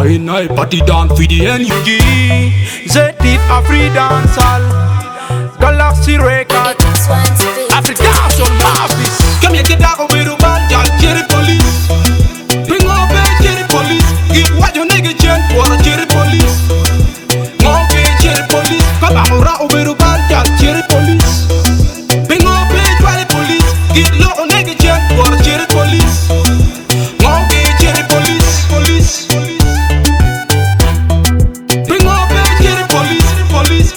Inai party dance for the NUG. Zetif Afri Dancehall, Galaxy Record, Africa Dancehall Mafis. Come here, get out of the man, y'all cherry police. Bring up a cherry police. Give what your nigga chen for a cherry police. Okay, cherry police. Come out of the man, y'all cherry police. Bring up a cherry police. Give low nigga chen for a cherry police. Okay, cherry police. Police. Bring up a cherry police. Police.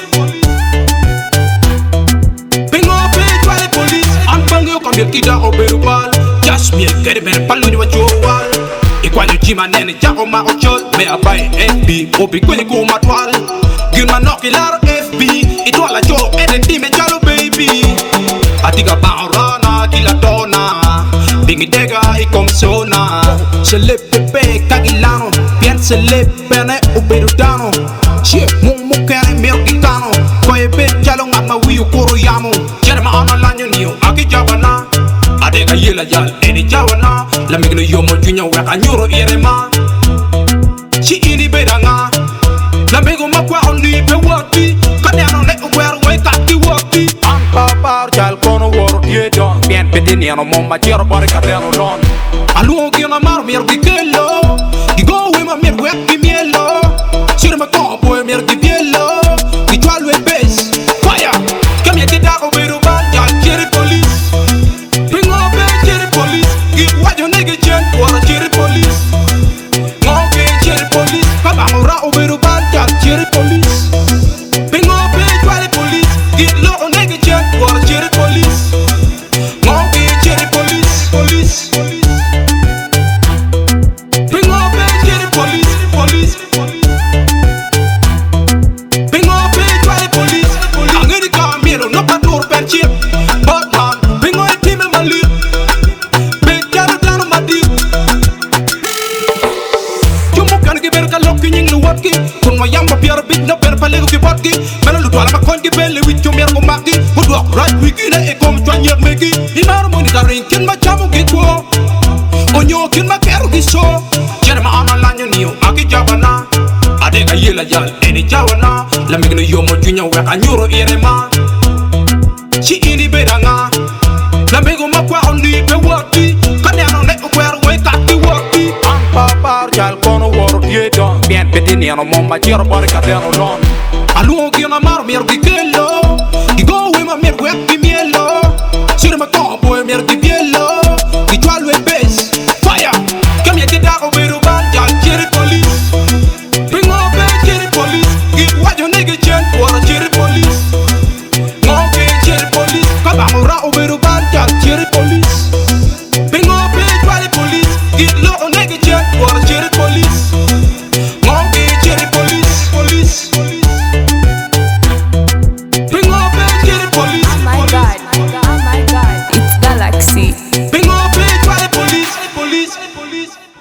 Bring up a cherry police. I'm bang you come here, kid out of the wall. Just me, get it, man, palo what you want. Equal chima nene jako ma ochol. Me abai FB, obi kwenye kuma twal. Gilma noki laro FB. Itwala jo, edenti me jalo baby. Atiga baorana, kila dona. Bingi dega, ikom sona. Selip pepe, kagilano. Bien selip, pene, ubedudano. Shie, mung kere, miro gitano. Koye bet, jalo ngama wiyo kuro yamo. Jere ma ana lanyo niyo, aki jabana. Adega yela jal, eni jawana. La migno yomo junya weka nyuro irema. Chi ini bedanga. La migo makwa oni pe wati. Kane ano ne uwer we kati wati. Par jal kono wor ye don. Bien petini ano moma jero bari kateno don. Aluo kina maro mier di kelo. Gigo we ma mier wek di mielo. Sire ma kompo e mier di bielo. Gitual we base. Fire. Come here get out of the man, y'all cherry police. Bring up a cherry police. Give what your nigga chen for a cherry police. Okay, cherry police. Come out of the man, y'all cherry police. Bring up a cherry police. Give low nigga chen for a cherry police. Okay, cherry police. Police. Bring up a cherry police. Police. Bring up a cherry police. I'm gonna come here, no patrol per chip. But man, bring up a team in my lip. Big yellow down on my deep. You mo can give it a look in the watki. Kun mo yamba pier bit no per palego ki watki. Mena lu twala ma kon ki belle with your mergo maki. Would walk right wiki na e kom twan yer meki. Imar mo ni garin kin ma jamu ki ko. Onyo kin ma kero ki so. Jere ma ana lanyo niyo aki jabana. Adega yela jal eni jawana. La migno yomo junya weka nyuro irema. Chi ini bedanga. La migo makwa oni pe wati. Kane ano ne uwer we kati wati. Par jal kono wor ye don. Bien petini ano moma jero bari kateno don. Aluo kina maro mier di kelo. Gigo we ma mier wek di mielo. Sire ma kompo e mier di bielo.